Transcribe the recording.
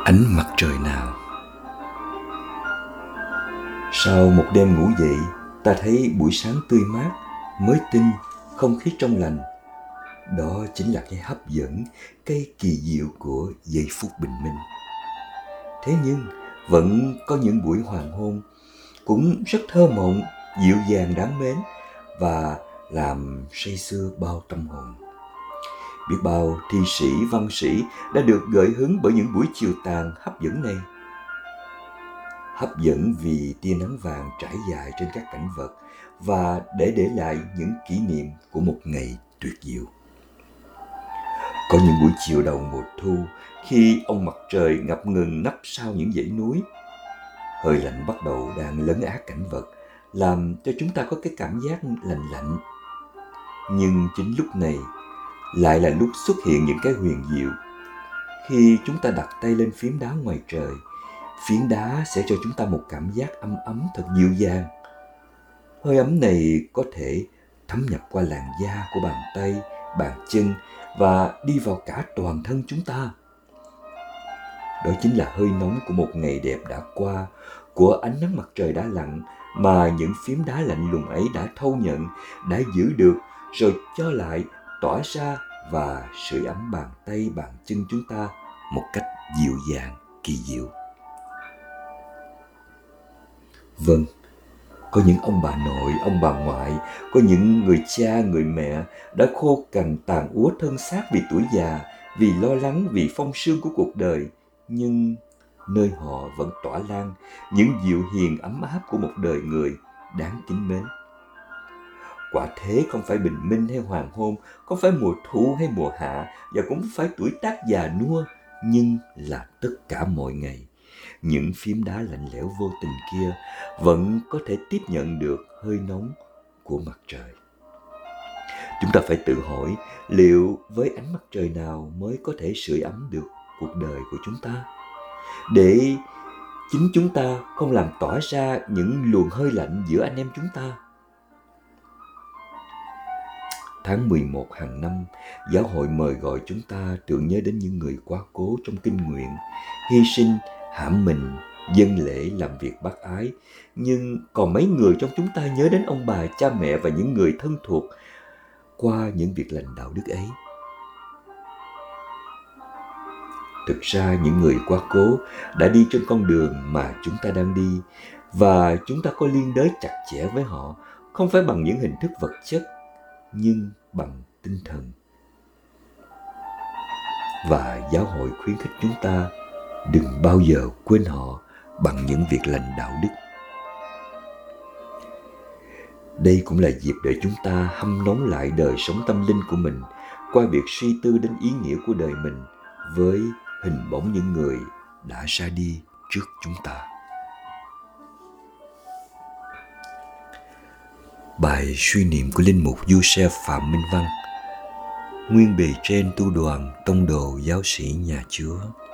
Ánh mặt trời nào. Sau một đêm ngủ dậy, ta thấy buổi sáng tươi mát, mới tinh, không khí trong lành. Đó chính là cái hấp dẫn, cái kỳ diệu của giây phút bình minh. Thế nhưng vẫn có những buổi hoàng hôn cũng rất thơ mộng, dịu dàng đáng mến và làm say sưa bao tâm hồn. Biết bao thi sĩ, văn sĩ đã được gợi hứng bởi những buổi chiều tàn hấp dẫn này. Hấp dẫn vì tia nắng vàng trải dài trên các cảnh vật và để lại những kỷ niệm của một ngày tuyệt diệu. Có những buổi chiều đầu mùa thu, khi ông mặt trời ngập ngừng nấp sau những dãy núi, hơi lạnh bắt đầu đang lấn át cảnh vật, làm cho chúng ta có cái cảm giác lạnh lạnh. Nhưng chính lúc này lại là lúc xuất hiện những cái huyền diệu. Khi chúng ta đặt tay lên phiến đá ngoài trời, phiến đá sẽ cho chúng ta một cảm giác ấm ấm thật dịu dàng. Hơi ấm này có thể thấm nhập qua làn da của bàn tay, bàn chân và đi vào cả toàn thân chúng ta. Đó chính là hơi nóng của một ngày đẹp đã qua, của ánh nắng mặt trời đã lặn mà những phiến đá lạnh lùng ấy đã thâu nhận, đã giữ được rồi cho lại tỏa ra và sưởi ấm bàn tay, bàn chân chúng ta một cách dịu dàng, kỳ diệu. Vâng, có những ông bà nội, ông bà ngoại, có những người cha, người mẹ đã khô cằn tàn úa thân xác vì tuổi già, vì lo lắng, vì phong sương của cuộc đời. Nhưng nơi họ vẫn tỏa lan những dịu hiền ấm áp của một đời người đáng kính mến. Quả thế không phải bình minh hay hoàng hôn, không phải mùa thu hay mùa hạ, và cũng không phải tuổi tác già nua, nhưng là tất cả mọi ngày. Những phiến đá lạnh lẽo vô tình kia vẫn có thể tiếp nhận được hơi nóng của mặt trời. Chúng ta phải tự hỏi liệu với ánh mặt trời nào mới có thể sưởi ấm được cuộc đời của chúng ta, để chính chúng ta không làm tỏa ra những luồng hơi lạnh giữa anh em chúng ta. Tháng 11 hàng năm, giáo hội mời gọi chúng ta tưởng nhớ đến những người quá cố trong kinh nguyện, hy sinh, hãm mình, dâng lễ làm việc bác ái. Nhưng còn mấy người trong chúng ta nhớ đến ông bà, cha mẹ và những người thân thuộc qua những việc lành đạo đức ấy? Thực ra những người quá cố đã đi trên con đường mà chúng ta đang đi, và chúng ta có liên đới chặt chẽ với họ, không phải bằng những hình thức vật chất, nhưng bằng tinh thần. Và giáo hội khuyến khích chúng ta đừng bao giờ quên họ bằng những việc lành đạo đức. Đây cũng là dịp để chúng ta hâm nóng lại đời sống tâm linh của mình qua việc suy tư đến ý nghĩa của đời mình với hình bóng những người đã ra đi trước chúng ta. Bài suy niệm của Linh mục Giuse Phạm Minh Văn, nguyên bề trên tu đoàn tông đồ giáo sĩ nhà Chúa.